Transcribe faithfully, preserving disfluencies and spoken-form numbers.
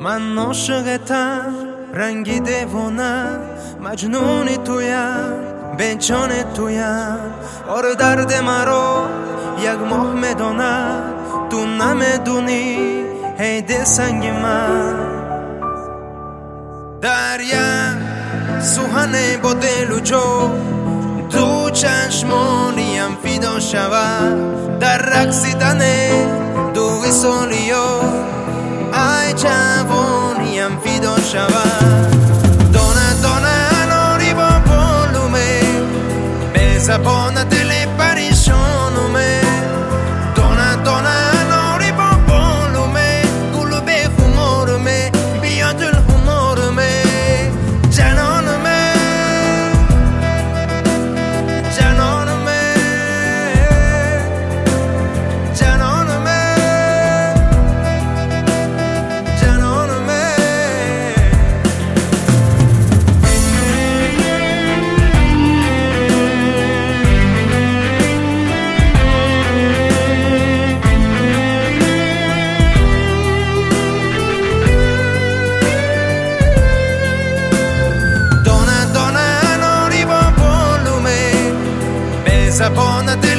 من عاشقتم رنگی دیوانه مجنون تویم به جان تویم آره درد مرا یک ماه میدانه تو نمیدونی هیده سنگ من دریا سوهنه با دل و جو دو چشمانیم فیدا شود در رقصیدن دو سالیا ای جوانیم فیدا شود دانه دانه اناری با پالومه به زبان دل پریشانومه دانه دانه اناری با پالومه گلو به خمارمه بیا دل خمارمه جنانمه جنانمه جنانمه جنانمه دانه دانه اناری با پالومه به زبان